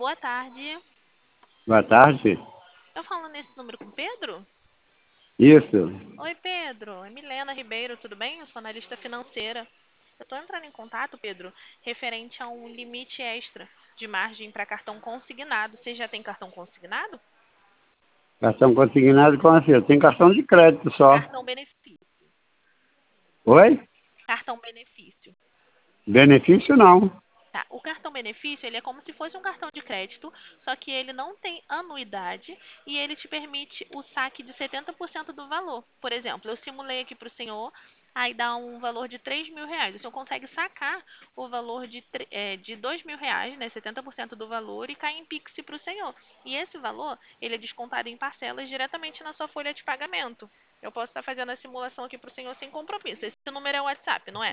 boa tarde. Boa tarde. Eu falo nesse número com o Pedro? Isso. Oi, Pedro. É Milena Ribeiro, tudo bem? Eu sou analista financeira. Eu estou entrando em contato, Pedro, referente a um limite extra de margem para cartão consignado. Você já tem cartão consignado? Cartão consignado como assim? Eu tenho cartão de crédito só. Cartão benefício. Oi? Cartão benefício. Benefício não. Tá. O cartão benefício, ele é como se fosse um cartão de crédito, só que ele não tem anuidade e ele te permite o saque de 70% do valor. Por exemplo, eu simulei aqui para o senhor, aí dá um valor de R$ 3.000. O senhor consegue sacar o valor de R$ 2.000, né, 70% do valor, e cai em Pix para o senhor. E esse valor, ele é descontado em parcelas diretamente na sua folha de pagamento. Eu posso estar fazendo a simulação aqui para o senhor sem compromisso. Esse número é o WhatsApp, não é?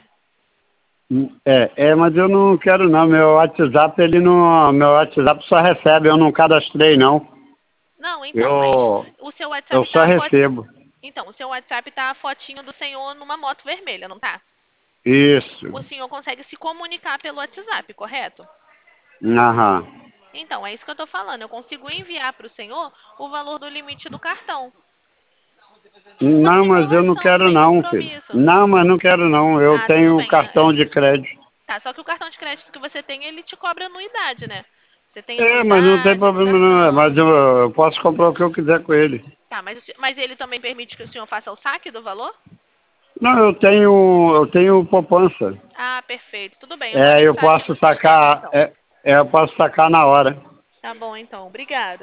Mas eu não quero não. Meu WhatsApp, ele não. Meu WhatsApp só recebe, eu não cadastrei não. Não, então, mas Eu, o seu eu WhatsApp só tá a foto. recebo. Então, o seu WhatsApp tá a fotinho do senhor numa moto vermelha, não tá? Isso. O senhor consegue se comunicar pelo WhatsApp, correto? Aham. Então, é isso que eu tô falando. Eu consigo enviar para o senhor o valor do limite do cartão. Uma Não, mas eu não simulação quero sem não, filho. compromisso. Não, mas não quero não. Eu Ah, tudo tenho bem. cartão de crédito. Tá, só que o cartão de crédito que você tem, ele te cobra anuidade, né? Você tem Mas não tem anuidade, problema não. Mas duração. eu posso comprar o que eu quiser com ele. Tá, mas ele também permite que o senhor faça o saque do valor? Não, eu tenho poupança. Ah, perfeito. Tudo bem, eu vou anexar aqui no sistema, então. Eu posso sacar na hora. Tá bom, então. Obrigada.